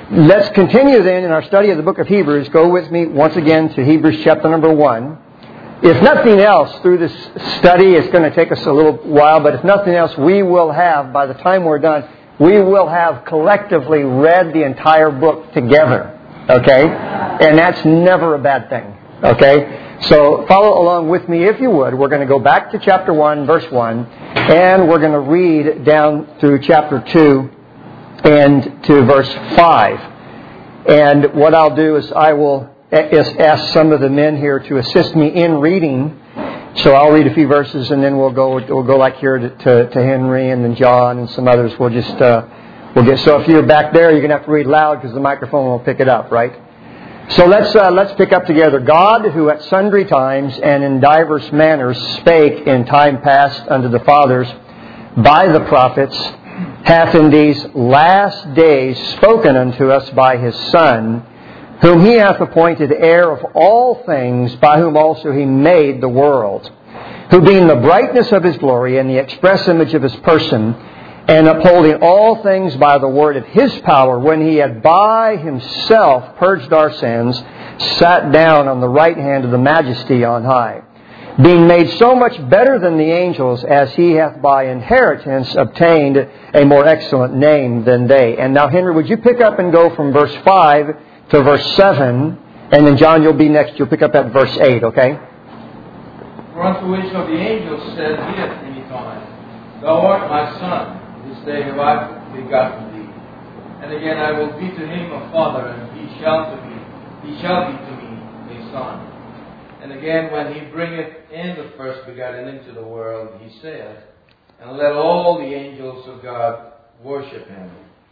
Let's continue then in our study of the book of Hebrews. Go with me once again to Hebrews chapter number 1. If nothing else, through this study, it's going to take us a little while, but if nothing else, we will have, by the time we're done, we will have collectively read the entire book together. Okay? And that's never a bad thing. Okay? So follow along with me if you would. We're going to go back to chapter 1, verse 1, and we're going to read down through chapter 2 and to verse 5. And what I'll do is I will ask some of the men here to assist me in reading. So I'll read a few verses, and then we'll go like here to Henry, and then John, and some others. We'll get. So if you're back there, you're going to have to read loud because the microphone will pick it up, right? So let's pick up together. God, who at sundry times and in divers manners spake in time past unto the fathers by the prophets, hath in these last days spoken unto us by His Son, whom He hath appointed heir of all things, by whom also He made the world, who being the brightness of His glory and the express image of His person, and upholding all things by the word of His power, when He had by Himself purged our sins, sat down on the right hand of the Majesty on high, being made so much better than the angels, as He hath by inheritance obtained a more excellent name than they. And now, Henry, would you pick up and go from verse 5 to verse 7, and then John, you'll be next. You'll pick up at verse 8, okay? For unto which of the angels said He at any time, Thou art my Son, this day have I begotten thee. And again, I will be to him a father, and he shall be to me a son. And again, when He bringeth in the first begotten into the world, He saith, And let all the angels of God worship Him.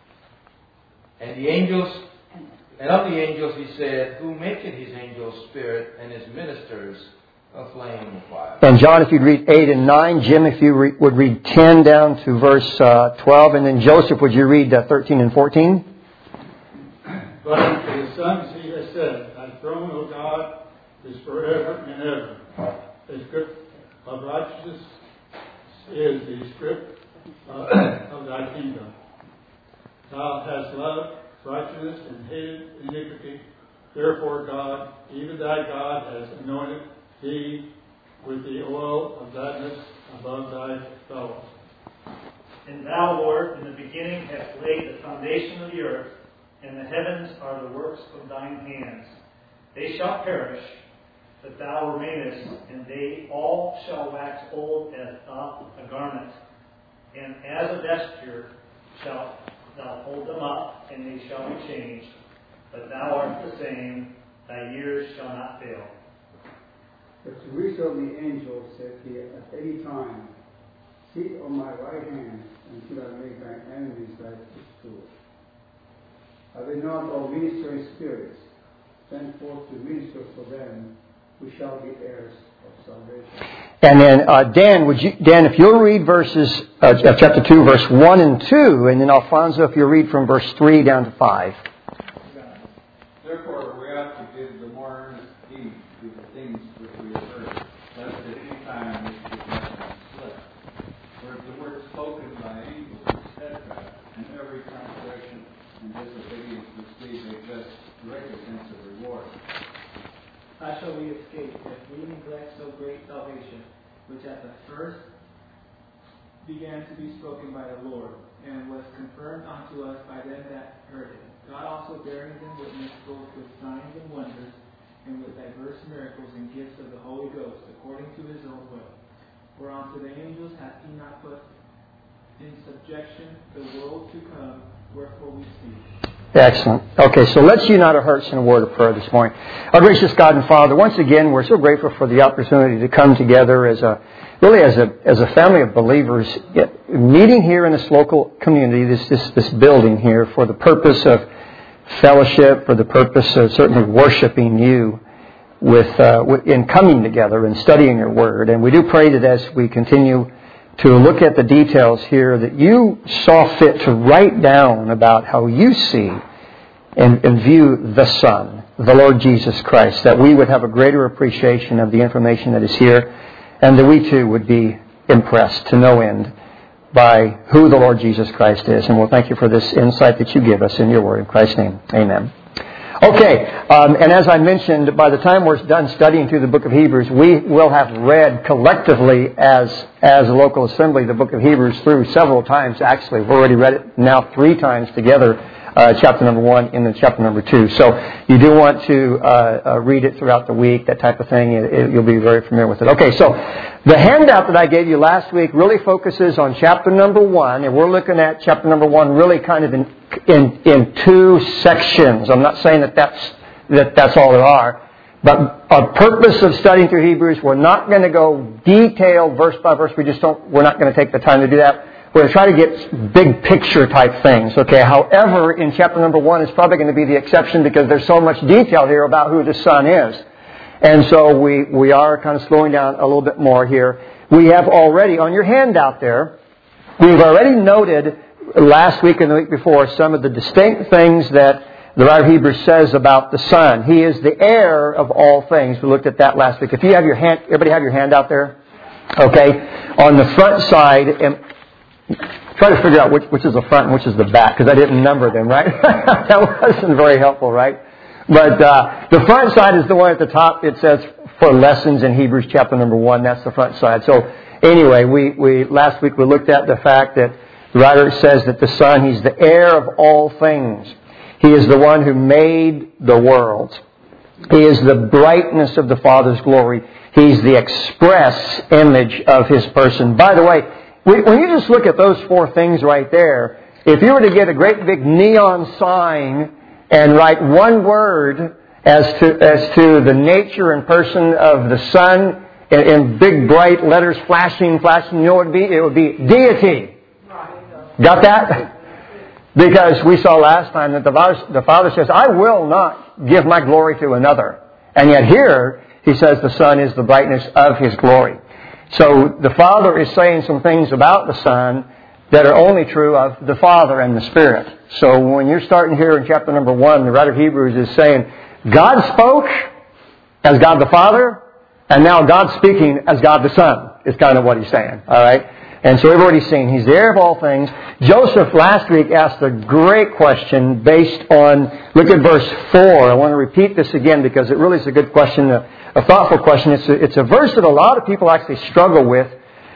And of the angels He said, Who maketh His angels spirit, and His ministers a flame of fire. And John, if you'd read 8 and 9. Jim, if you would read 10 down to verse 12. And then Joseph, would you read 13 and 14? But unto His Son He has said, Thy throne, O God, is forever and ever. The script of righteousness is the script of Thy kingdom. Thou hast loved righteousness and hated iniquity. Therefore God, even Thy God, has anointed Thee with the oil of gladness above Thy fellows. And Thou, Lord, in the beginning hast laid the foundation of the earth, and the heavens are the works of Thine hands. They shall perish, but Thou remainest, and they all shall wax old as doth a garment. And as a vesture shalt Thou hold them up, and they shall be changed. But Thou art the same, Thy years shall not fail. But to which of the angels said He at any time, Sit on my right hand until I make Thine enemies Thy footstool? Have they not all ministering spirits sent forth to minister for them who shall be heirs of salvation? And then, Dan, if you'll read verses chapter 2, verse 1 and 2, and then Alfonso, if you'll read from verse 3 down to 5. Therefore, we ought to give the more earnest heed to the things which we have heard, lest at any time we should let them slip. For if the word spoken by angels is steadfast, and every transgression and disobedience receive a just recompense of reward. How shall we escape if we neglect so great salvation, which at the first began to be spoken by the Lord, and was confirmed unto us by them that heard it? God also bearing them witness both with signs and wonders, and with diverse miracles and gifts of the Holy Ghost, according to His own will. For unto the angels hath He not put in subjection the world to come, wherefore we speak. Excellent. Okay, so let's unite our hearts in a word of prayer this morning. Our gracious God and Father, once again, we're so grateful for the opportunity to come together as a family of believers, meeting here in this local community, this building here, for the purpose of fellowship, for the purpose of certainly worshiping You in coming together and studying Your Word. And we do pray that as we continue to look at the details here, that You saw fit to write down about how You see and view the Son, the Lord Jesus Christ, that we would have a greater appreciation of the information that is here, and that we too would be impressed to no end by who the Lord Jesus Christ is. And we'll thank you for this insight that you give us in your word. In Christ's name, amen. Okay, and as I mentioned, by the time we're done studying through the book of Hebrews, we will have read collectively as a local assembly the book of Hebrews through several times. Actually, we've already read it now 3 times together, chapter number 1 and then chapter number 2. So you do want to read it throughout the week, that type of thing. You'll be very familiar with it. Okay, so the handout that I gave you last week really focuses on chapter number 1, and we're looking at chapter number 1 really kind of in 2 sections. I'm not saying that's all there are, but our purpose of studying through Hebrews, we're not going to go detailed verse by verse. We're not going to take the time to do that. We're going to try to get big picture type things. Okay. However, in chapter number 1 is probably going to be the exception because there's so much detail here about who the Son is. And so we are kind of slowing down a little bit more here. We have already, on your handout there, we've already noted last week and the week before some of the distinct things that the writer of Hebrews says about the Son. He is the heir of all things. We looked at that last week. If you have your hand, everybody have your handout there? Okay. On the front side, and try to figure out which is the front and which is the back, because I didn't number them, right? That wasn't very helpful, right? But the front side is the one at the top. It says, for lessons in Hebrews chapter number 1. That's the front side. So anyway, we last week we looked at the fact that the writer says that the Son, He's the heir of all things. He is the one who made the world. He is the brightness of the Father's glory. He's the express image of His person. By the way, when you just look at those 4 things right there, if you were to get a great big neon sign and write one word as to the nature and person of the Son in big bright letters flashing, you know what it would be? It would be deity. Got that? Because we saw last time that the Father says, I will not give my glory to another. And yet here, He says the Son is the brightness of His glory. So the Father is saying some things about the Son that are only true of the Father and the Spirit. So when you're starting here in chapter number 1, the writer of Hebrews is saying, God spoke as God the Father, and now God's speaking as God the Son, is kind of what He's saying. All right? And so we've already seen He's the heir of all things. Joseph last week asked a great question based on, look at verse 4. I want to repeat this again because it really is a good question, a thoughtful question. It's a verse that a lot of people actually struggle with.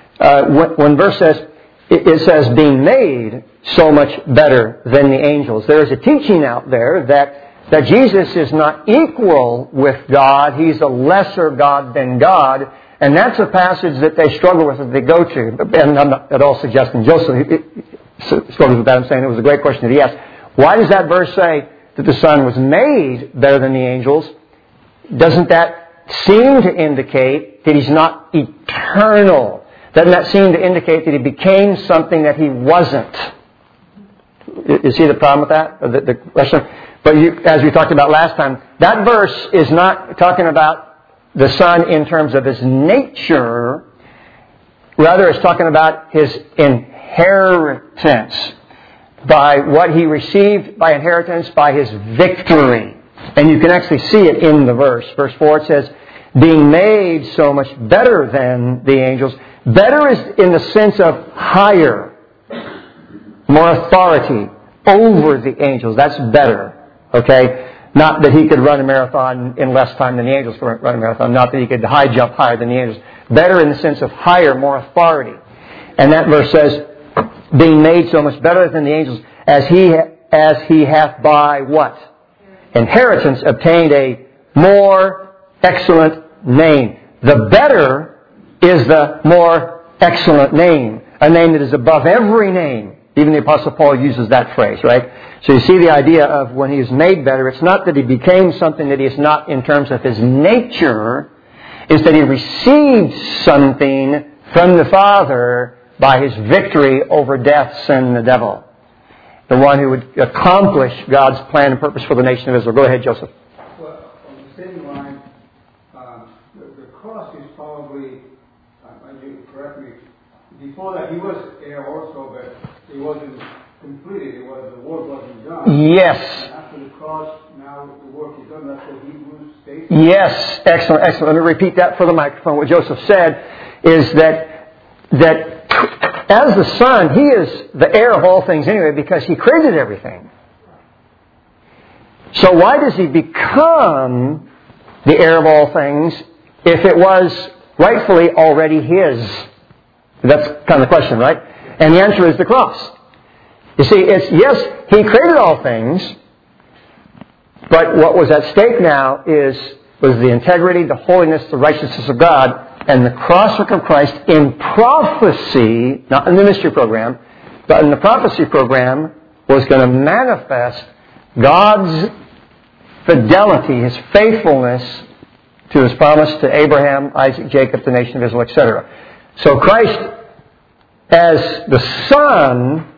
When verse says, it says, being made so much better than the angels. There is a teaching out there that Jesus is not equal with God. He's a lesser God than God. And that's a passage that they struggle with as they go to. And I'm not at all suggesting Joseph struggles with that. I'm saying it was a great question that he asked. Why does that verse say that the Son was made better than the angels? Doesn't that seem to indicate that He's not eternal? Doesn't that seem to indicate that He became something that He wasn't? You see the problem with that? The question? But as we talked about last time, that verse is not talking about the Son in terms of His nature. Rather, it's talking about His inheritance. By what He received by inheritance, by His victory. And you can actually see it in the verse. Verse 4, it says, being made so much better than the angels. Better is in the sense of higher. More authority over the angels. That's better. Okay? Not that He could run a marathon in less time than the angels could run a marathon. Not that He could high jump higher than the angels. Better in the sense of higher, more authority. And that verse says, being made so much better than the angels, as he hath by what? Inheritance obtained a more excellent name. The better is the more excellent name. A name that is above every name. Even the Apostle Paul uses that phrase, right? So you see the idea of when He is made better, it's not that He became something that He is not in terms of His nature. It's that He received something from the Father by His victory over death, sin, and the devil. The one who would accomplish God's plan and purpose for the nation of Israel. Go ahead, Joseph. Well, on the same line, the cross is probably, you correct me, before that He was heir also, but it wasn't completed. The work wasn't done. Yes. And after the cross, now the work is done. That's what Hebrews states. Yes. Excellent, excellent. Let me repeat that for the microphone. What Joseph said is that as the Son, He is the heir of all things anyway because He created everything. So why does He become the heir of all things if it was rightfully already His? That's kind of the question, right? And the answer is the cross. You see, it's yes, He created all things, but what was at stake now was the integrity, the holiness, the righteousness of God, and the cross work of Christ in prophecy, not in the mystery program, but in the prophecy program, was going to manifest God's fidelity, His faithfulness to His promise to Abraham, Isaac, Jacob, the nation of Israel, etc. So Christ, as the Son,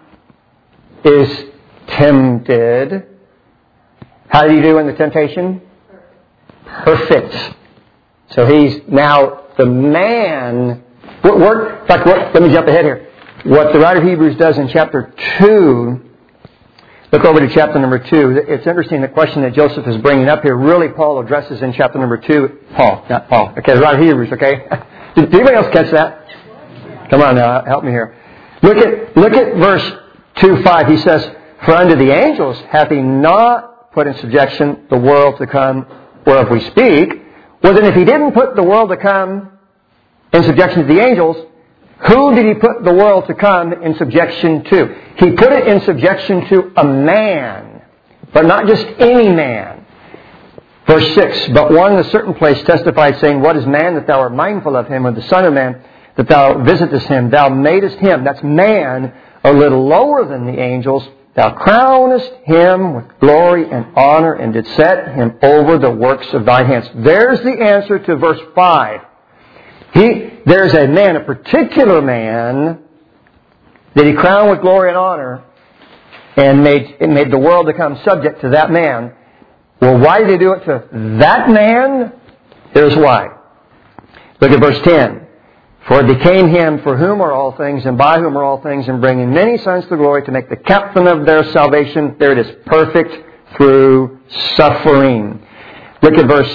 is tempted. How did He do in the temptation? Perfect. So He's now the man. In fact, let me jump ahead here. What the writer of Hebrews does in chapter 2, look over to chapter number 2. It's interesting the question that Joseph is bringing up here. Really, Paul addresses in chapter number 2. Paul, not Paul. Okay, the writer of Hebrews, okay? Did anybody else catch that? Come on now, help me here. Look at verse 2:5. He says, "For unto the angels hath He not put in subjection the world to come whereof we speak." Well, then if He didn't put the world to come in subjection to the angels, who did He put the world to come in subjection to? He put it in subjection to a man, but not just any man. Verse 6, "But one in a certain place testified, saying, What is man that thou art mindful of him, or the son of man that thou visitest him? Thou madest him," that's man, "a little lower than the angels. Thou crownest him with glory and honor, and didst set him over the works of thine hands." There's the answer to verse 5. There's a man, a particular man, that He crowned with glory and honor, and made the world become subject to that man. Well, why did He do it to that man? Here's why. Look at verse 10. "For it became Him for whom are all things, and by whom are all things, and bringing many sons to glory, to make the captain of their salvation," there it is, "perfect through suffering." Look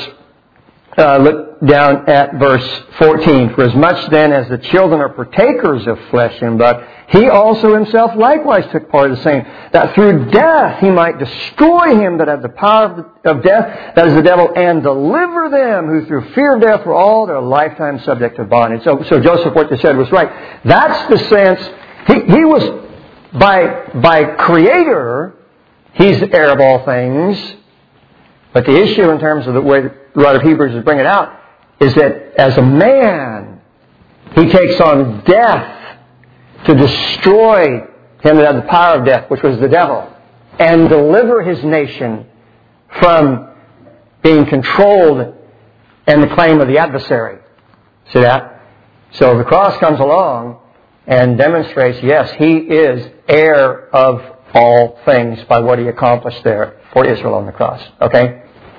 down at verse 14. "For as much then as the children are partakers of flesh and blood, He also Himself likewise took part of the same, that through death He might destroy him that had the power of death, that is the devil, and deliver them who through fear of death were all their lifetime subject to bondage." So Joseph, what you said was right. That's the sense. He was, by creator, He's the heir of all things. But the issue in terms of the way the writer of Hebrews is bringing it out is that as a man, He takes on death to destroy him that had the power of death, which was the devil, and deliver His nation from being controlled and the claim of the adversary. See that? So the cross comes along and demonstrates, yes, He is heir of all things by what He accomplished there for Israel on the cross. Okay?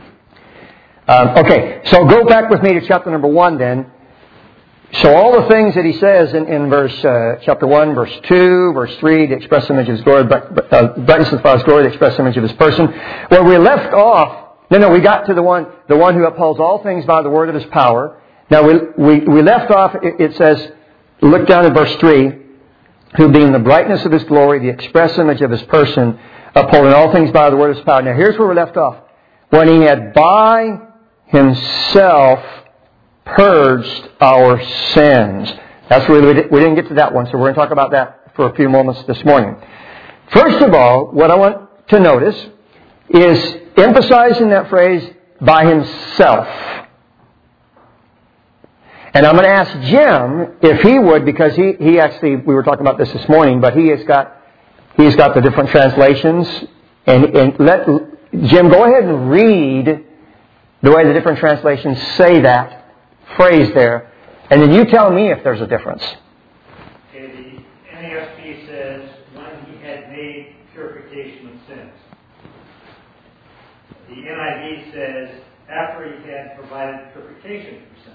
So go back with me to chapter number 1 then. So all the things that he says in verse chapter 1, verse 2, verse 3, the express image of His glory, brightness of the Father's glory, the express image of His person. Where we left off, we got to the one who upholds all things by the word of His power. Now we left off, it says, look down at verse 3, "Who being the brightness of His glory, the express image of His person, upholding all things by the word of His power." Now here's where we left off. "When He had by Himself purged our sins." That's where we didn't get to that one, so we're going to talk about that for a few moments this morning. First of all, what I want to notice is emphasizing that phrase, "by Himself." And I'm going to ask Jim if he would, because he actually, we were talking about this morning, but he's got the different translations, and let Jim go ahead and read the way the different translations say that phrase there, and then you tell me if there's a difference. Okay, the NASB says, "when He had made purification of sins." The NIV says, "after He had provided purification for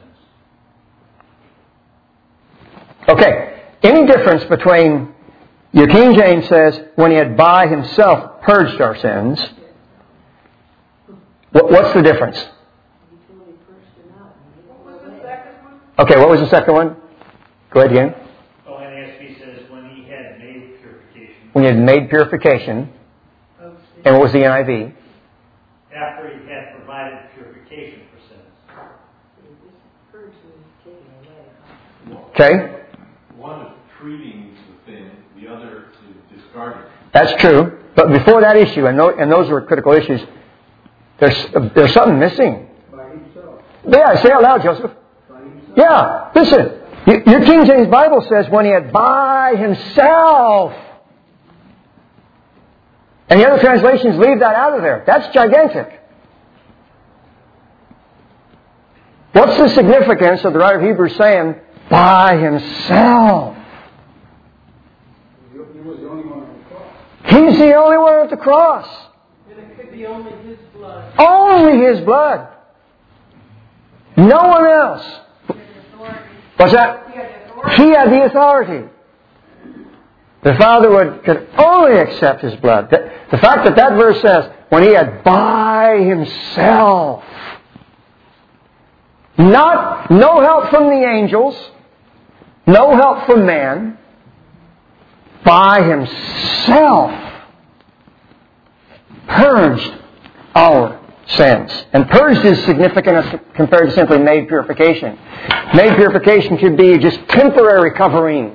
sins." Okay, any difference between, your King James says, "when He had by Himself purged our sins." What's the difference? Okay, what was the second one? Go ahead again. NASB says, "when when he had made purification. And what was the NIV? After he had provided purification for sins. Okay? One is treating the thing, the other is discarding. That's true. But before that issue, and those were critical issues, there's something missing. By himself. Yeah, say it out loud, Joseph. By himself. Yeah, listen. Your King James Bible says when he had by himself. And the other translations leave that out of there. That's gigantic. What's the significance of the writer of Hebrews saying, by himself? He was the only one on the cross. He's the only one at the cross. And it could be only his blood. Only his blood. No one else. What's that? He had the authority. The Father could only accept his blood. The fact that verse says, when he had by himself, no help from the angels, no help from man, by himself, purged our sins. And purged is significant as compared to simply made purification. Made purification could be just temporary covering.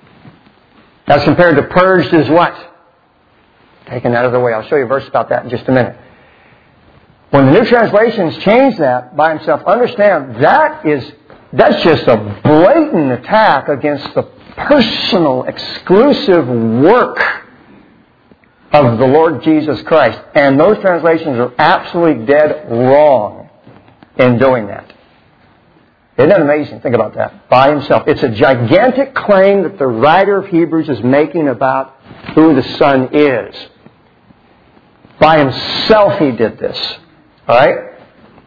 As compared to purged is what? Taken out of the way. I'll show you a verse about that in just a minute. When the New Translations change that by himself, understand that's just a blatant attack against the personal, exclusive work of the Lord Jesus Christ. And those translations are absolutely dead wrong in doing that. Isn't that amazing? Think about that. By himself. It's a gigantic claim that the writer of Hebrews is making about who the Son is. By himself he did this. Alright?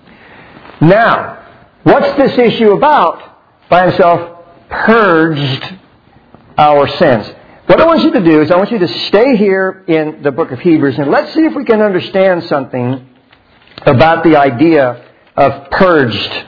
Now, what's this issue about? By himself purged our sins. What I want you to do is I want you to stay here in the book of Hebrews and let's see if we can understand something about the idea of purged.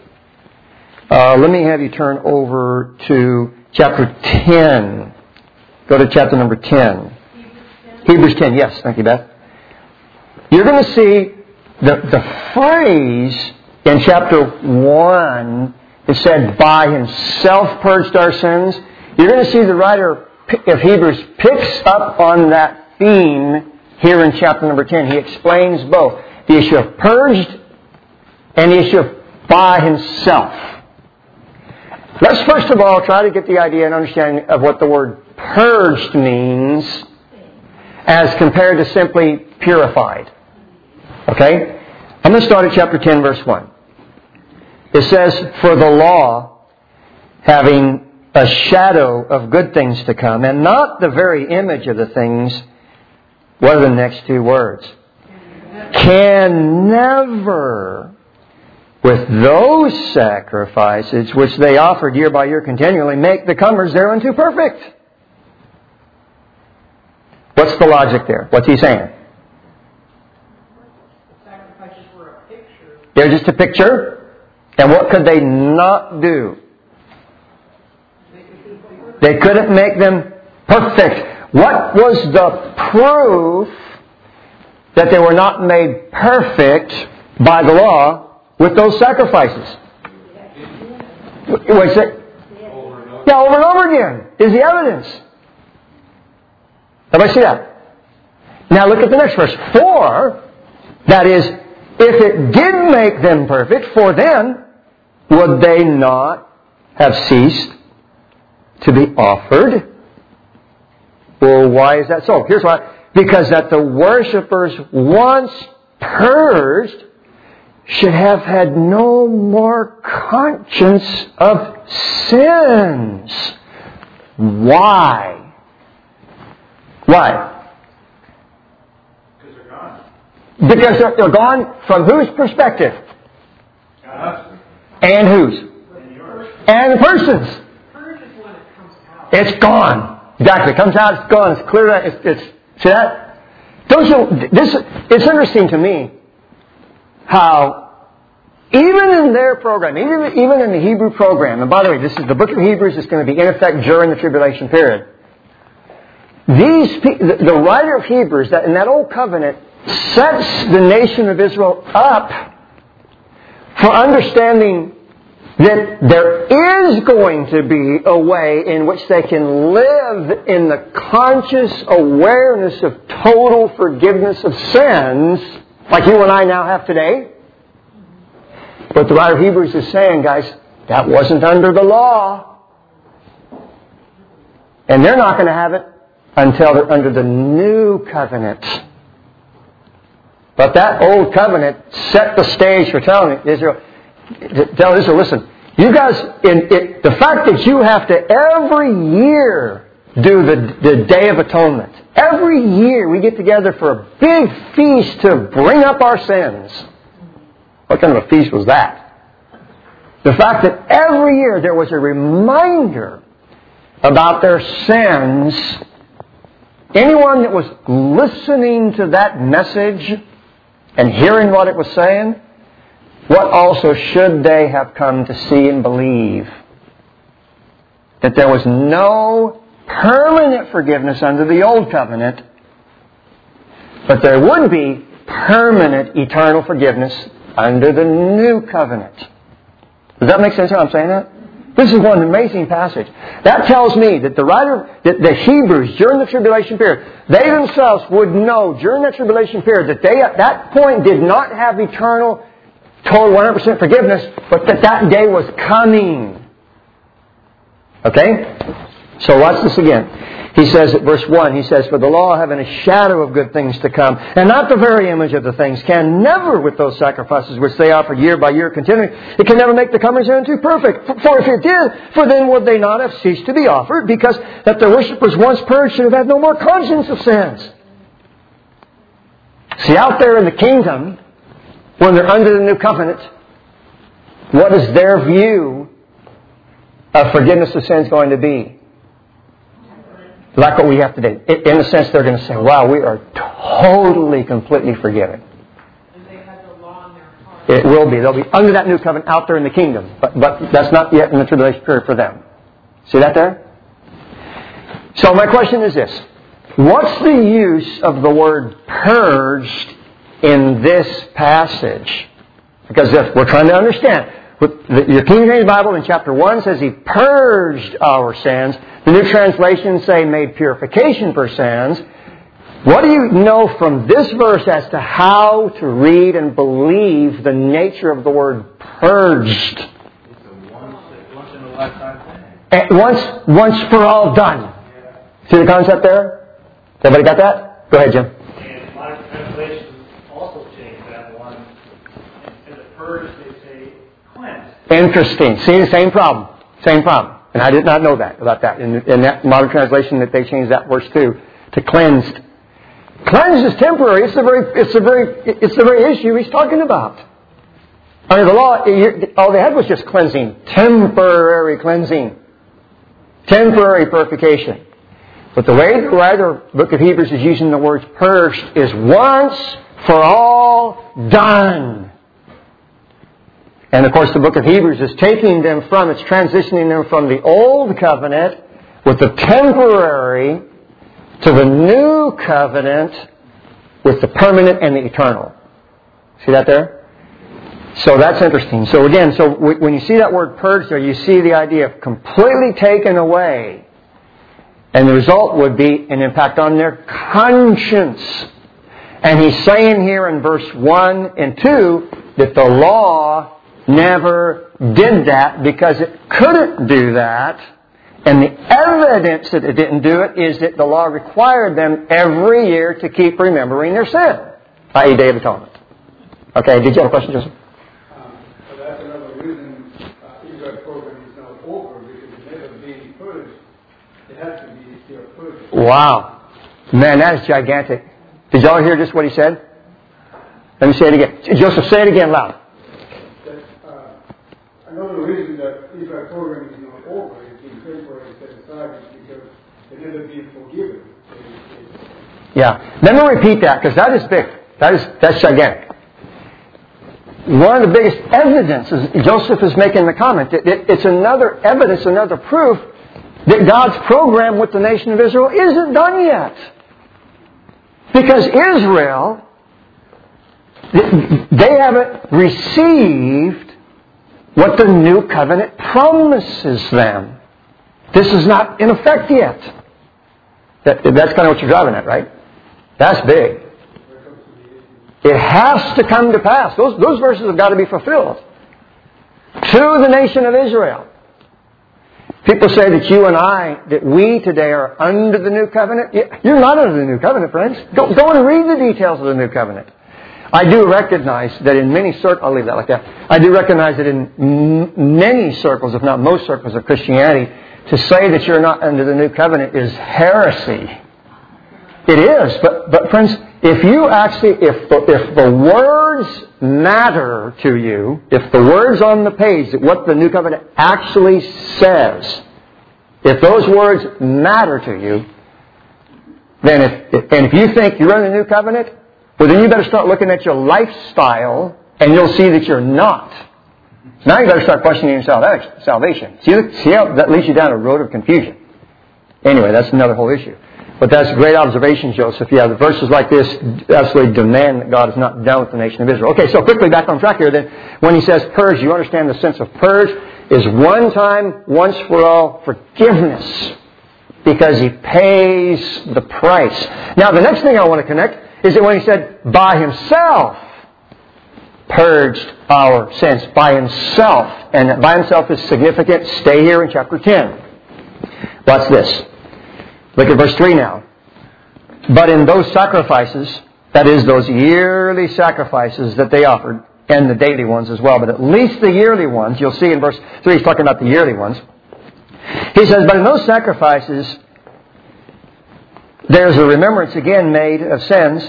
Let me have you turn over to chapter 10. Go to chapter number 10. Hebrews 10, yes. Thank you, Beth. You're going to see the phrase in chapter 1, it said, by himself purged our sins. You're going to see the writer of Hebrews picks up on that theme here in chapter number 10. He explains both the issue of purged and the issue of by himself. Let's first of all try to get the idea and understanding of what the word purged means as compared to simply purified. Okay? I'm going to start at chapter 10, verse 1. It says, for the law, having a shadow of good things to come, and not the very image of the things, what are the next two words? Can never, with those sacrifices which they offered year by year continually, make the comers thereunto perfect. What's the logic there? What's he saying? The sacrifices were a picture. They're just a picture. And what could they not do? They couldn't make them perfect. What was the proof that they were not made perfect by the law with those sacrifices? What's it? Yeah, over and over again is the evidence. Everybody see that? Now look at the next verse. For, that is, if it did make them perfect, for then would they not have ceased to be offered? Well, why is that so? Here's why. Because that the worshippers, once purged, should have had no more conscience of sins. Why? Why? Because they're gone. Because they're gone from whose perspective? God's. And whose? And yours. And the person's. Purge is when it comes out. It's gone. Exactly. It comes out, it's gone. It's clear. See that? Don't you? It's interesting to me how even in their program, even in the Hebrew program, and by the way, this is the book of Hebrews is going to be in effect during the tribulation period. the writer of Hebrews, that in that old covenant, sets the nation of Israel up for understanding that there is going to be a way in which they can live in the conscious awareness of total forgiveness of sins, like you and I now have today. But the writer of Hebrews is saying, guys, that wasn't under the law. And they're not going to have it until they're under the new covenant. But that old covenant set the stage for telling Israel, listen, you guys, the fact that you have to every year do the Day of Atonement. Every year we get together for a big feast to bring up our sins. What kind of a feast was that? The fact that every year there was a reminder about their sins. Anyone that was listening to that message and hearing what it was saying, what also should they have come to see and believe? That there was no permanent forgiveness under the old covenant, but there would be permanent eternal forgiveness under the new covenant. Does that make sense how I'm saying that? This is one amazing passage. That tells me that the Hebrews during the tribulation period, they themselves would know during that tribulation period that they at that point did not have eternal, total 100% forgiveness, but that day was coming. Okay? So watch this again. He says at verse 1, he says, "For the law, having a shadow of good things to come, and not the very image of the things, can never, with those sacrifices which they offer year by year continuing, it can never make the comers thereunto perfect. For if it did, for then would they not have ceased to be offered, because that the worshippers once purged should have had no more conscience of sins." See, out there in the kingdom, when they're under the new covenant, what is their view of forgiveness of sins going to be? Like what we have today. In a sense, they're going to say, wow, we are totally, completely forgiven. And they have the law in their heart. It will be. They'll be under that new covenant out there in the kingdom. But that's not yet in the tribulation period for them. See that there? So my question is this. What's the use of the word purged in this passage? Because if we're trying to understand. Your King James Bible in chapter 1 says He purged our sins. The New Translations say made purification for sins. What do you know from this verse as to how to read and believe the nature of the word purged? It's a once in a lifetime thing. Once for all done. See the concept there? Everybody got that? Go ahead, Jim. And modern translations also change that one. Instead of purge, they say cleanse. Interesting. See the same problem. Same problem. And I did not know about that. In that modern translation that they changed that verse to cleansed. Cleansed is temporary. It's the very issue he's talking about. Under the law, all they had was just cleansing. Temporary cleansing. Temporary purification. But the way the writer of the book of Hebrews is using the words purged is once for all done. And of course the book of Hebrews is taking them from, it's transitioning them from the old covenant with the temporary to the new covenant with the permanent and the eternal. See that there? So that's interesting. So again, when you see that word purged there, you see the idea of completely taken away. And the result would be an impact on their conscience. And he's saying here in verse 1 and 2 that the law never did that because it couldn't do that. And the evidence that it didn't do it is that the law required them every year to keep remembering their sin, i.e. Day of Atonement. Okay, did you have a question, Joseph? So that's another reason Israel program is now over, because it never being purged. It has to be still purged. Wow. Man, that is gigantic. Did y'all hear just what he said? Let me say it again. Joseph, say it again loud. Another reason that Israel program is not over, it's being temporary set aside, is because it never been forgiven. Yeah. Let me repeat that, because that is big. That's gigantic. One of the biggest evidences, Joseph is making the comment, it's another evidence, another proof that God's program with the nation of Israel isn't done yet. Because Israel, they haven't received what the new covenant promises them. This is not in effect yet. That's kind of what you're driving at, right? That's big. It has to come to pass. Those verses have got to be fulfilled. To the nation of Israel. People say that you and I, that we today are under the new covenant. You're not under the new covenant, friends. Go and read the details of the new covenant. I do recognize that in many circles, I'll leave that like that. I do recognize that in many circles, if not most circles of Christianity, to say that you're not under the new covenant is heresy. It is, but friends, if the words matter to you, if the words on the page, that what the new covenant actually says, if those words matter to you, then if you think you're in the new covenant, well, then you better start looking at your lifestyle, and you'll see that you're not. Now you better start questioning your salvation. See how that leads you down a road of confusion. Anyway, that's another whole issue. But that's a great observation, Joseph. Yeah, the verses like this absolutely demand that God is not done with the nation of Israel. Okay, so quickly back on track here then. When he says purge, you understand the sense of purge is one time, once for all forgiveness. Because he pays the price. Now the next thing I want to connect is that when he said by himself purged our sins. By himself. And that by himself is significant. Stay here in chapter 10. Watch this. Look at verse 3 now. But in those sacrifices, that is, those yearly sacrifices that they offered, and the daily ones as well, but at least the yearly ones, you'll see in verse 3 he's talking about the yearly ones. He says, but in those sacrifices, there's a remembrance again made of sins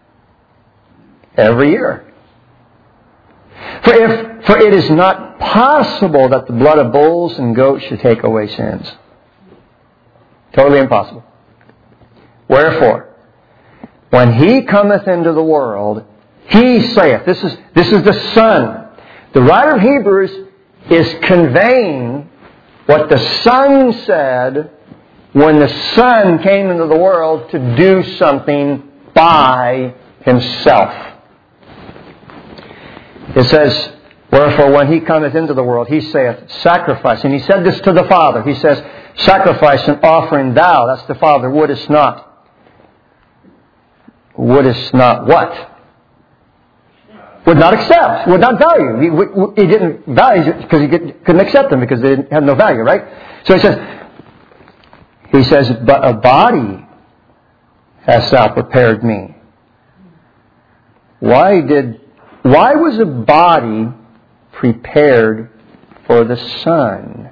every year. For it is not possible that the blood of bulls and goats should take away sins. Totally impossible. Wherefore, when he cometh into the world, he saith, this is the Son. The writer of Hebrews is conveying what the Son said when the Son came into the world to do something by himself. It says, wherefore when he cometh into the world, he saith, sacrifice. And he said this to the Father. He says, sacrifice and offering thou, that's the Father, wouldest not. Wouldest not what? Would not accept. Would not value. He didn't value it because he couldn't accept them because they had no value, right? So he says, but a body hast thou prepared me. Why was a body prepared for the Son?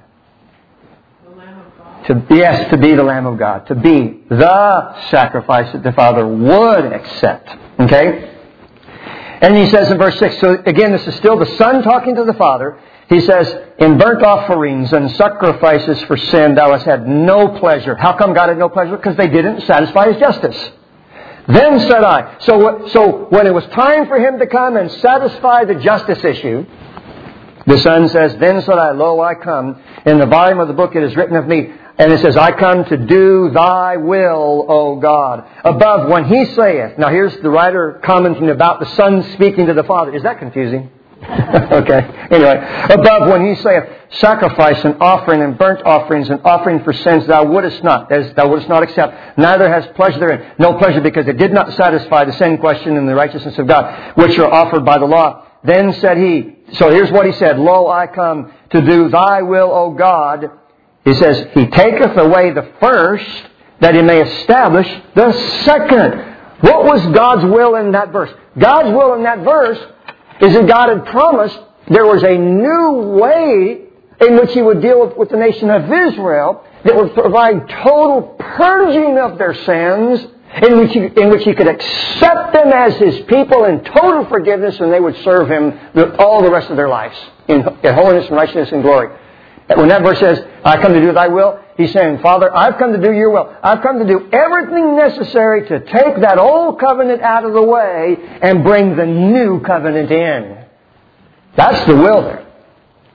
To be the Lamb of God. To be the sacrifice that the Father would accept. Okay? And he says in verse 6, so again, this is still the Son talking to the Father. He says, in burnt offerings and sacrifices for sin thou hast had no pleasure. How come God had no pleasure? Because they didn't satisfy his justice. Then said I. So when it was time for him to come and satisfy the justice issue, the Son says, then said I, lo, I come. In the volume of the book it is written of me. And it says, I come to do thy will, O God. Above, when he saith. Now here's the writer commenting about the Son speaking to the Father. Is that confusing? Okay. Anyway. Above, when he saith, sacrifice and offering and burnt offerings and offering for sins thou wouldest not. Thou wouldest not accept. Neither has pleasure therein. No pleasure because it did not satisfy the sin question and the righteousness of God, which are offered by the law. Then said he, so here's what he said, lo, I come to do thy will, O God. He says, he taketh away the first, that he may establish the second. What was God's will in that verse? God's will in that verse is that God had promised there was a new way in which he would deal with the nation of Israel that would provide total purging of their sins, in which he could accept them as his people in total forgiveness, and they would serve him all the rest of their lives in holiness and righteousness and glory. When that verse says, I come to do thy will, he's saying, Father, I've come to do your will. I've come to do everything necessary to take that old covenant out of the way and bring the new covenant in. That's the will there.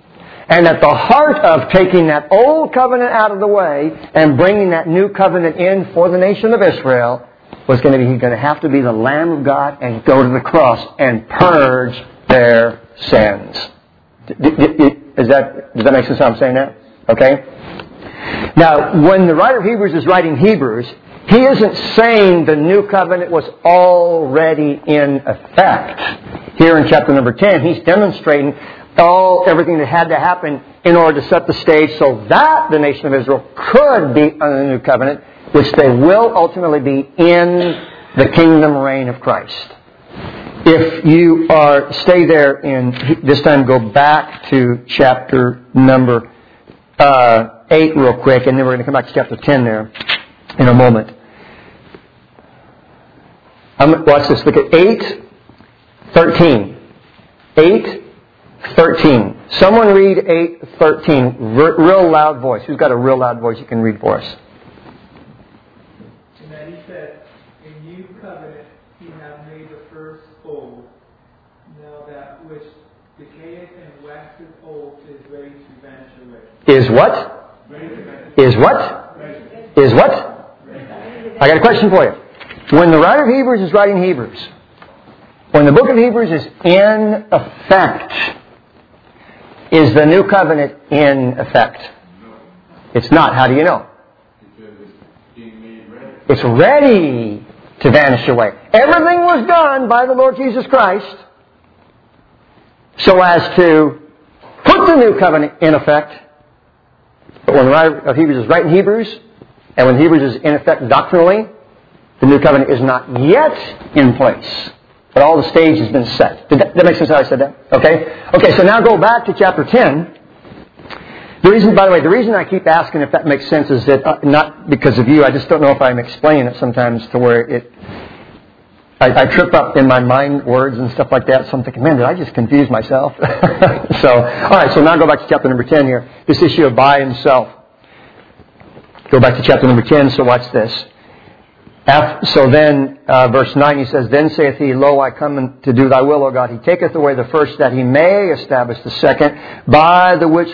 And at the heart of taking that old covenant out of the way and bringing that new covenant in for the nation of Israel was going to be, he's going to have to be the Lamb of God and go to the cross and purge their sins. Does that make sense how I'm saying that? Okay? Now, when the writer of Hebrews is writing Hebrews, he isn't saying the new covenant was already in effect. Here in chapter number 10, he's demonstrating everything that had to happen in order to set the stage so that the nation of Israel could be under the new covenant, which they will ultimately be in the kingdom reign of Christ. If you stay there this time go back to chapter number 8 real quick, and then we're going to come back to chapter 10 there in a moment. Watch this. Look at 8:13. 8:13. Someone read 8:13. Real loud voice. Who's got a real loud voice you can read for us? And then he said, "In new covenant he hath made the first old. Now that which decayeth and waxeth old is ready to vanish away." Is what? Is what? Is what? I got a question for you. When the writer of Hebrews is writing Hebrews, when the book of Hebrews is in effect, is the new covenant in effect? It's not. How do you know? It's ready to vanish away. Everything was done by the Lord Jesus Christ so as to put the new covenant in effect. But when the writer of Hebrews is writing Hebrews, and when Hebrews is in effect doctrinally, the new covenant is not yet in place. But all the stage has been set. Did that make sense how I said that? Okay, so now go back to chapter 10. The reason I keep asking if that makes sense is that not because of you. I just don't know if I'm explaining it sometimes to where I trip up in my mind words and stuff like that. So I'm thinking, man, did I just confuse myself? So now go back to chapter number 10 here. This issue of by himself. Go back to chapter number 10, so watch this. So then, verse 9, he says, "Then saith he, Lo, I come to do thy will, O God. He taketh away the first, that he may establish the second, by the which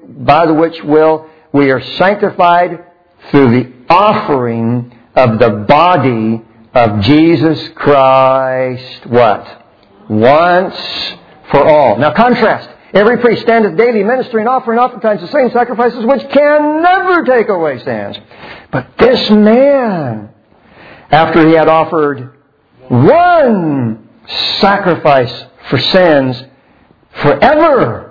will we are sanctified through the offering of the body of Jesus Christ," what? "Once for all." Now contrast. "Every priest standeth daily ministering, offering oftentimes the same sacrifices, which can never take away sins. But this man, after he had offered one sacrifice for sins forever."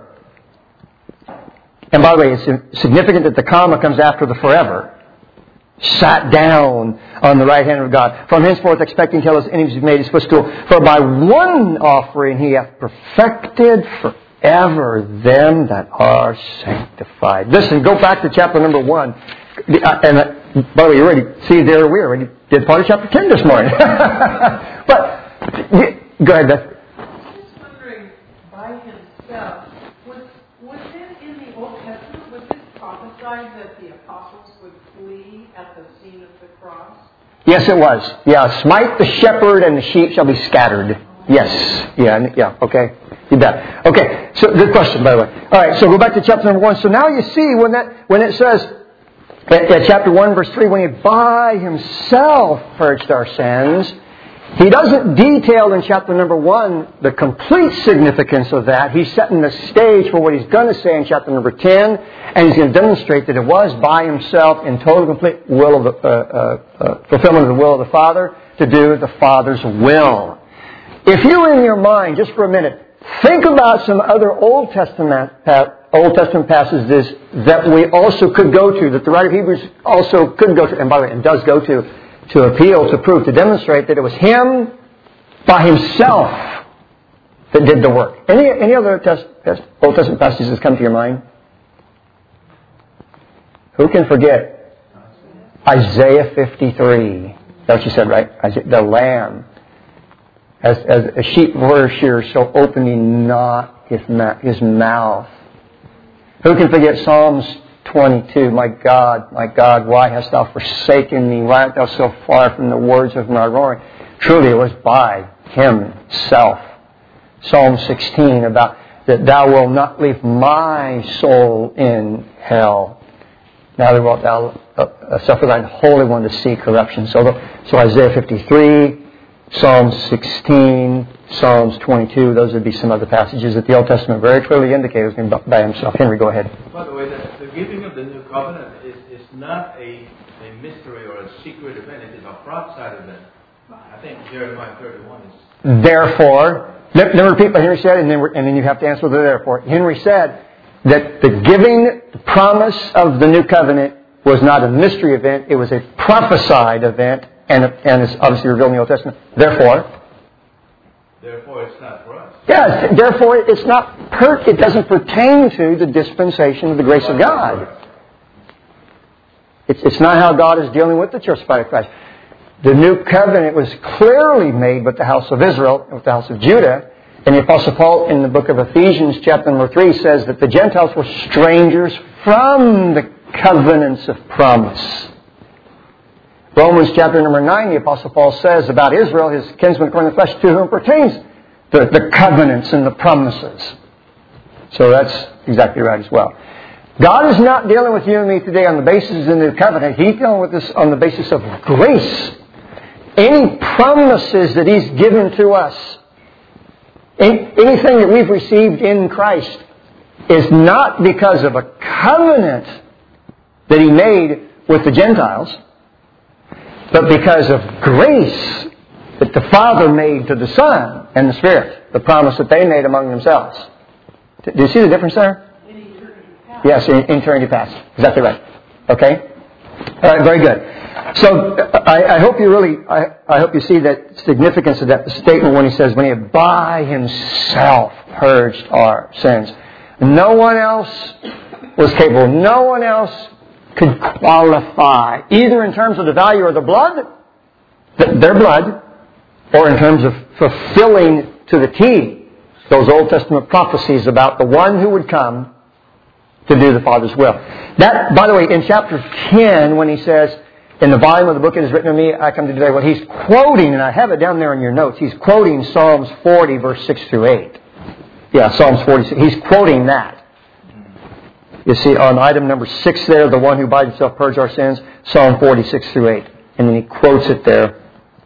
And by the way, it's significant that the comma comes after the forever. "Sat down on the right hand of God. From henceforth expecting till his enemies be made his footstool. For by one offering he hath perfected forever them that are sanctified." Listen, go back to chapter number 1. And by the way, you already see there we already did part of chapter 10 this morning. But go ahead, Beth. I was just wondering, by himself, was it in the Old Testament, was it prophesied that the apostles would flee at the scene of the cross? Yes, it was. Yeah, "Smite the shepherd and the sheep shall be scattered." Yes. Yeah, okay. You bet. Okay, so good question, by the way. All right, so go back to chapter number 1. So now you see when it says, at chapter 1, verse 3, when he by himself purged our sins, he doesn't detail in chapter number 1 the complete significance of that. He's setting the stage for what he's going to say in chapter number 10, and he's going to demonstrate that it was by himself in total complete will of the fulfillment of the will of the Father to do the Father's will. If you, in your mind, just for a minute, think about some other Old Testament passages that we also could go to, that the writer of Hebrews also could go to, and by the way, and does go to appeal, to prove, to demonstrate that it was him by himself that did the work. Any other Old Testament passages that come to your mind? Who can forget? Isaiah 53. That's what you said, right? The Lamb. As a sheep before his shears, so opening not his mouth. Who can forget Psalms 22? My God, why hast thou forsaken me? Why art thou so far from the words of my roaring? Truly, it was by himself. Psalm 16 about that thou wilt not leave my soul in hell. Neither wilt thou suffer thine Holy One to see corruption. So Isaiah 53, Psalm 16, Psalms 22, those would be some other passages that the Old Testament very clearly indicates by himself. Henry, go ahead. By the way, the giving of the new covenant is not a mystery or a secret event. It is a prophesied event. I think Jeremiah 31 is... Therefore, let me repeat what Henry said, and then you have to answer the therefore. Henry said that the giving, the promise of the new covenant was not a mystery event. It was a prophesied event, and it's obviously revealed in the Old Testament. Therefore, it's not for us. Yes, therefore it's not. It doesn't pertain to the dispensation of the grace of God. It's not how God is dealing with the church by Christ. The new covenant was clearly made with the house of Israel, with the house of Judah. And the Apostle Paul in the book of Ephesians chapter number 3 says that the Gentiles were strangers from the covenants of promise. Romans chapter number 9, the Apostle Paul says about Israel, his kinsman according to the flesh, to whom pertains the covenants and the promises. So that's exactly right as well. God is not dealing with you and me today on the basis of the new covenant. He's dealing with us on the basis of grace. Any promises that He's given to us, anything that we've received in Christ, is not because of a covenant that He made with the Gentiles, but because of grace that the Father made to the Son and the Spirit, the promise that they made among themselves. Do you see the difference there? In eternity past. Yes, in eternity past. Exactly right. Okay? All right, very good. So I hope you see that significance of that statement when he says, when He had by Himself purged our sins. No one else was capable. No one else could qualify, either in terms of the value of the blood, their blood, or in terms of fulfilling to the T those Old Testament prophecies about the one who would come to do the Father's will. That, by the way, in chapter 10, when he says, in the volume of the book it is written of me, I come to today, well, he's quoting, and I have it down there in your notes, he's quoting Psalms 40, verse 6 through 8. Yeah, Psalms 46. He's quoting that. You see, on item number 6 there, the one who by Himself purged our sins, Psalm 46 through 8. And then he quotes it there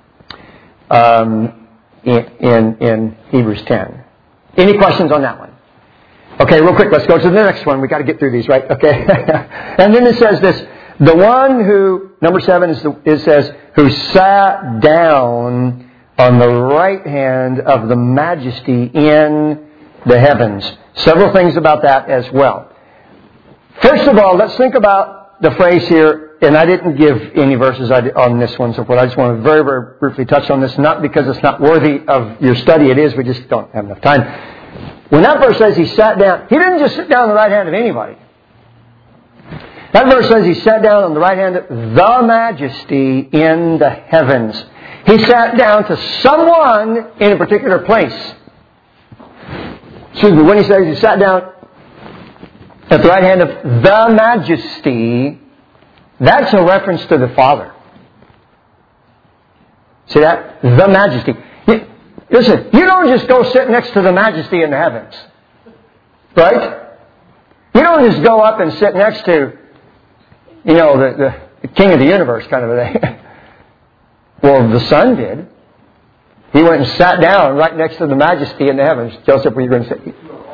in Hebrews 10. Any questions on that one? Okay, real quick, let's go to the next one. We've got to get through these, right? Okay. And then it says this, the one who, number 7, it says, who sat down on the right hand of the Majesty in the heavens. Several things about that as well. First of all, let's think about the phrase here, and I didn't give any verses on this one, so I just want to very, very briefly touch on this, not because it's not worthy of your study, it is, we just don't have enough time. When that verse says He sat down, He didn't just sit down on the right hand of anybody. That verse says He sat down on the right hand of the Majesty in the heavens. He sat down to someone in a particular place. Excuse me, when He says He sat down at the right hand of the Majesty, that's a reference to the Father. See that? The Majesty. Listen, you don't just go sit next to the Majesty in the heavens. Right? You don't just go up and sit next to, the King of the universe kind of a thing. Well, the Son did. He went and sat down right next to the Majesty in the heavens. Joseph, were you going to say?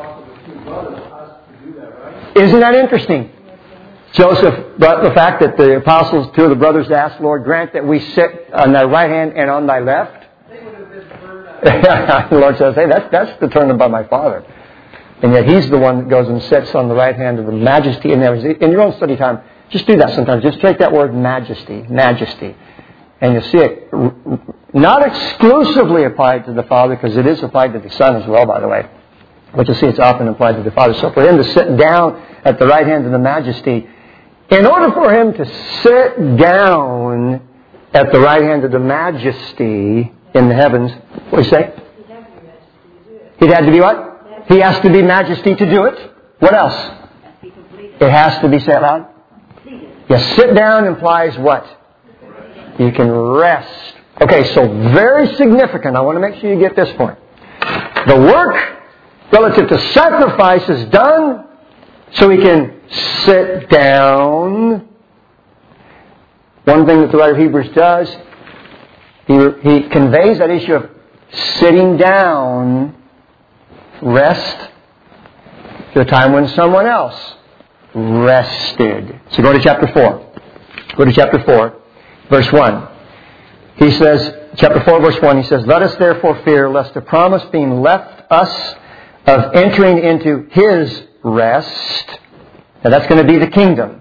Isn't that interesting? Joseph brought the fact that the apostles, 2 of the brothers, asked, Lord, grant that we sit on thy right hand and on thy left. They would have been burned out. The Lord says, hey, that's determined by my Father. And yet He's the one that goes and sits on the right hand of the Majesty in heaven. In your own study time, just do that sometimes. Just take that word Majesty. And you'll see it not exclusively applied to the Father, because it is applied to the Son as well, by the way. But you'll see it's often applied to the Father. So for Him to sit down at the right hand of the Majesty, in order for Him to sit down at the right hand of the Majesty in the heavens, what do you say? He'd have to be what? He has to be Majesty to do it. What else? It has to be, say it loud. Yes, sit down implies what? You can rest. Okay, so very significant. I want to make sure you get this point. The work relative to sacrifice is done so he can sit down. One thing that the writer of Hebrews does, he conveys that issue of sitting down, rest, to a time when someone else rested. So go to chapter 4. Go to chapter 4, verse 1. He says, chapter 4, verse 1, he says, "Let us therefore fear, lest the promise being left us of entering into His rest," now that's going to be the kingdom.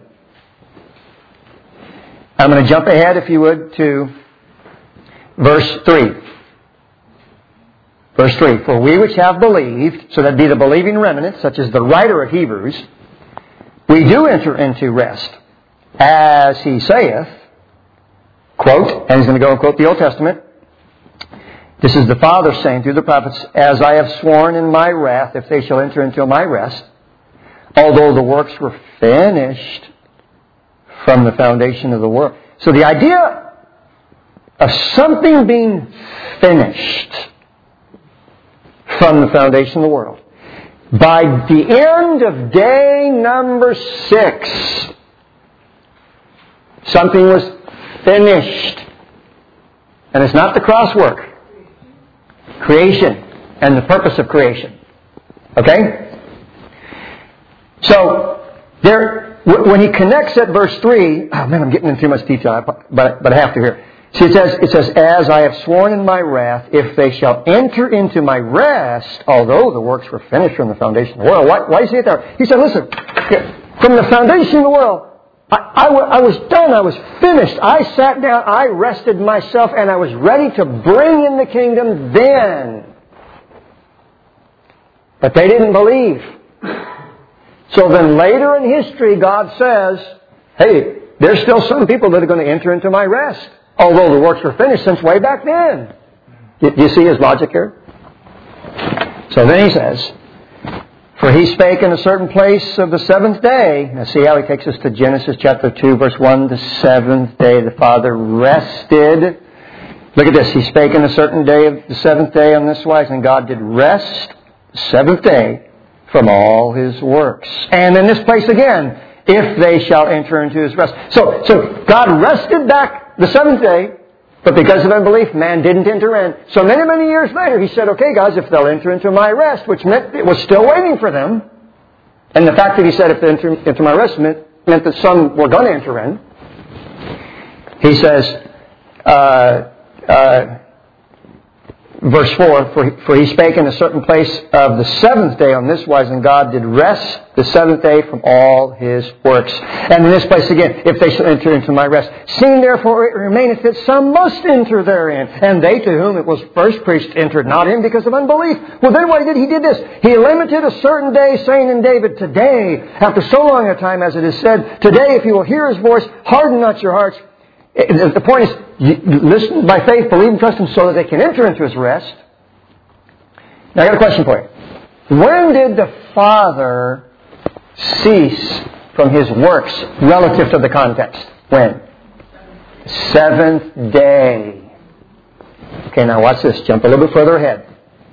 I'm going to jump ahead, if you would, to verse 3. Verse 3, "For we which have believed," so that'd be the believing remnant, such as the writer of Hebrews, "we do enter into rest, as he saith," quote, and he's going to go and quote the Old Testament. This is the Father saying through the prophets, "As I have sworn in my wrath, if they shall enter into my rest, although the works were finished from the foundation of the world." So the idea of something being finished from the foundation of the world. By the end of day number 6, something was finished. And it's not the crosswork. Creation and the purpose of creation. Okay? So, when he connects at verse 3, oh man, I'm getting into too much detail, but I have to here. See, it says, "As I have sworn in my wrath, if they shall enter into my rest, although the works were finished from the foundation of the world." Why do you say it there? He said, listen, from the foundation of the world, I was done, I was finished. I sat down, I rested myself, and I was ready to bring in the kingdom then. But they didn't believe. So then later in history, God says, hey, there's still some people that are going to enter into my rest, although the works were finished since way back then. Do you see his logic here? So then he says, "For he spake in a certain place of the seventh day." Now see how he takes us to Genesis chapter 2, verse 1. "The seventh day the Father rested." Look at this. "He spake in a certain day of the seventh day on this wise, and God did rest the seventh day from all His works." And in this place again, "if they shall enter into His rest." So God rested back the seventh day, but because of unbelief, man didn't enter in. So many, many years later, He said, okay, guys, if they'll enter into my rest, which meant it was still waiting for them. And the fact that He said if they enter into my rest meant that some were going to enter in. He says, verse 4, for he spake in a certain place of the seventh day on this wise, and God did rest the seventh day from all His works. And in this place again, if they shall enter into my rest. Seeing therefore it remaineth that some must enter therein, and they to whom it was first preached entered not in because of unbelief. Well then what He did this. He limited a certain day, saying in David, "Today, after so long a time as it is said, today if you will hear His voice, harden not your hearts." The point is, listen by faith, believe and trust Him so that they can enter into His rest. Now I got a question for you. When did the Father cease from His works relative to the context? When? Seventh day. Okay, now watch this. Jump a little bit further ahead.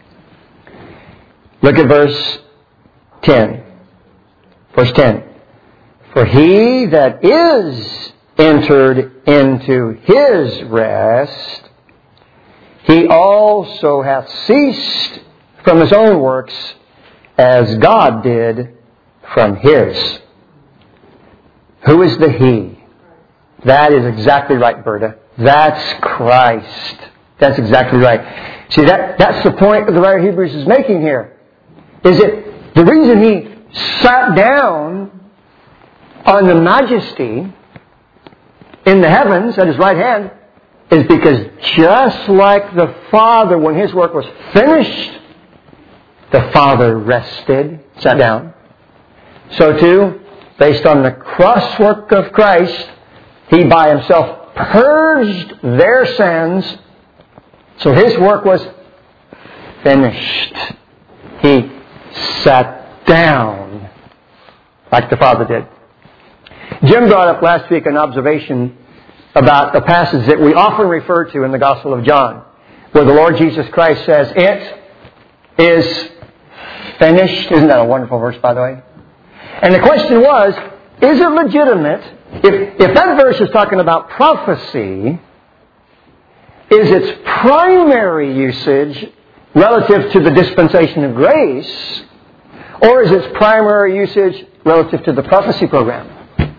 Look at verse 10. Verse 10. "For he that is entered into His rest, He also hath ceased from His own works, as God did from His." Who is the He? That is exactly right, Berta. That's Christ. That's exactly right. See, that's the point that the writer of Hebrews is making here. Is it the reason He sat down on the majesty in the heavens at His right hand is because just like the Father, when His work was finished, the Father rested, sat down. So too, based on the cross work of Christ, He by Himself purged their sins. So His work was finished. He sat down like the Father did. Jim brought up last week an observation about a passage that we often refer to in the Gospel of John, where the Lord Jesus Christ says, "It is finished. Isn't that a wonderful verse, by the way? And the question was, is it legitimate, if that verse is talking about prophecy, is its primary usage relative to the dispensation of grace, or is its primary usage relative to the prophecy program? You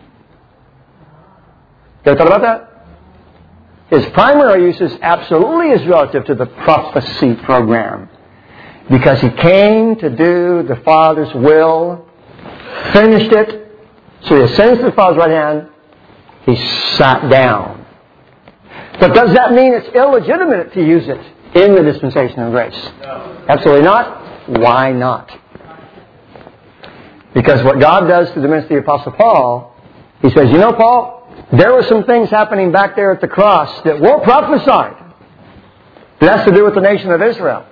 ever thought about that? His primary usage absolutely is relative to the prophecy program, because he came to do the Father's will, finished it, so he ascends to the Father's right hand, he sat down. But does that mean it's illegitimate to use it in the dispensation of grace? No. Absolutely not. Why not? Because what God does to the ministry of the Apostle Paul, he says, you know, Paul, there were some things happening back there at the cross that weren't prophesied. That has to do with the nation of Israel.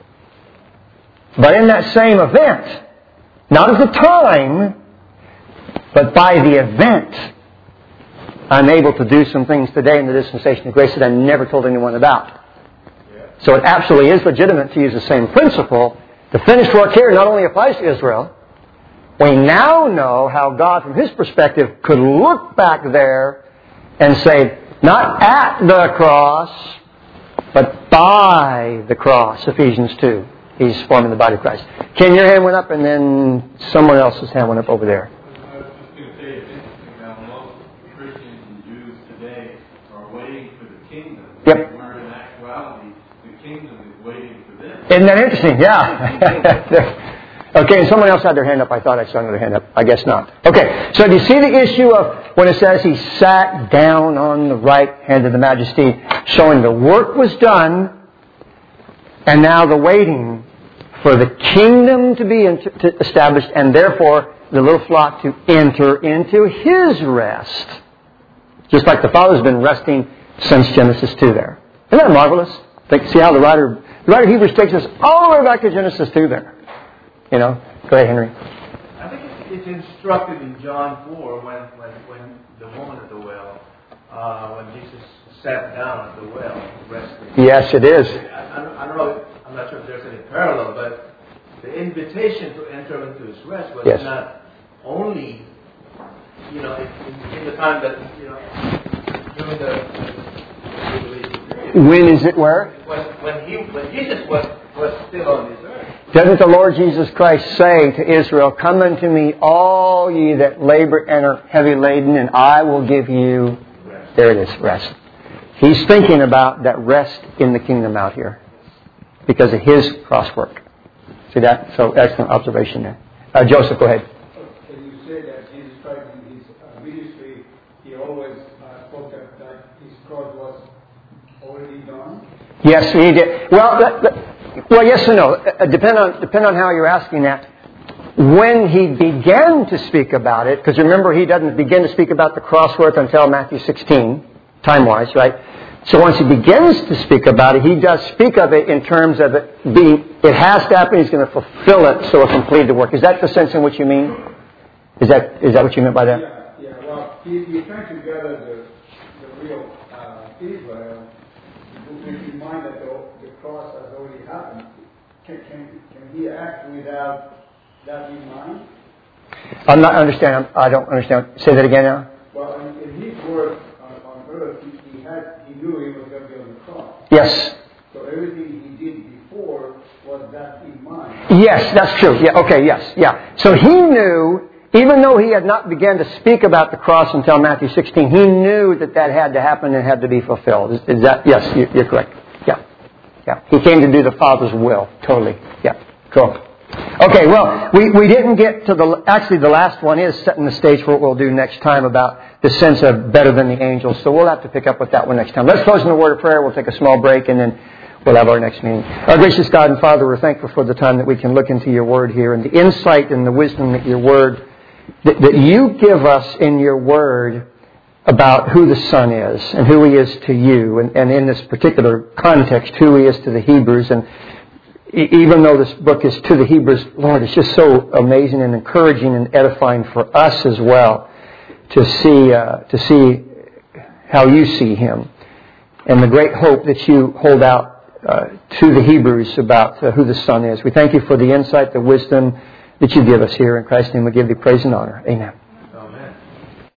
But in that same event, not at the time, but by the event, I'm able to do some things today in the dispensation of grace that I never told anyone about. So it absolutely is legitimate to use the same principle. The finished work here not only applies to Israel. We now know how God, from His perspective, could look back there and say, not at the cross, but by the cross, Ephesians 2. He's forming the body of Christ. Ken, your hand went up, and then someone else's hand went up over there. I was just going to say, it's interesting how most Christians and Jews today are waiting for the kingdom. Yep. Where in actuality, the kingdom is waiting for them. Isn't that interesting? Yeah. Okay, and someone else had their hand up. I thought I saw another hand up. I guess not. Okay, so do you see the issue of when it says he sat down on the right hand of the Majesty, showing the work was done, and now the waiting for the kingdom to be established, and therefore the little flock to enter into His rest. Just like the Father's been resting since Genesis 2 there. Isn't that marvelous? See how the writer of Hebrews takes us all the way back to Genesis 2 there. You know? Go ahead, Henry. I think it's instructive in John 4 when the woman at the well, when Jesus sat down at the well, resting. Yes, it is. I don't know. I'm not sure if there's any parallel, but the invitation to enter into His rest was not only, in the time that, during the period. When is it where? When Jesus was still on this earth. Doesn't the Lord Jesus Christ say to Israel, come unto me, all ye that labor and are heavy laden, and I will give you, Rest. There it is, rest. He's thinking about that rest in the kingdom out here because of His cross work. See that? So excellent observation there. Joseph, go ahead. Can you say that Jesus Christ in His ministry, He always spoke that His cross was already done? Yes, He did. Well, yes and no. Depend on how you're asking that. When He began to speak about it, because remember He doesn't begin to speak about the cross work until Matthew 16, time-wise, right? So once He begins to speak about it, He does speak of it in terms of it has to happen, He's going to fulfill it so it completed the work. Is that the sense in which you mean? Is that what you meant by that? Yeah. Well, He's trying to gather the real Israel with in mind that the cross has already happened. Can He act without that in mind? I don't understand. Say that again now. Well, in His work on earth, He knew He was going to be on the cross. Yes. So everything He did before was that in mind. Yes, that's true. Yeah. Okay. Yes. Yeah. So He knew, even though He had not begun to speak about the cross until Matthew 16, He knew that had to happen and had to be fulfilled. Is that? Yes, you're correct. Yeah. Yeah. He came to do the Father's will. Totally. Yeah. Cool. Okay. Well, we didn't get to the last one is setting the stage for what we'll do next time about the sense of better than the angels. So we'll have to pick up with that one next time. Let's close in a word of prayer. We'll take a small break and then we'll have our next meeting. Our gracious God and Father, we're thankful for the time that we can look into your word here and the insight and the wisdom that your word, that you give us in your word about who the Son is and who He is to you. And in this particular context, who He is to the Hebrews. And even though this book is to the Hebrews, Lord, it's just so amazing and encouraging and edifying for us as well to see how you see Him and the great hope that you hold out to the Hebrews about who the Son is. We thank you for the insight, the wisdom that you give us here. In Christ's name we give thee praise and honor. Amen.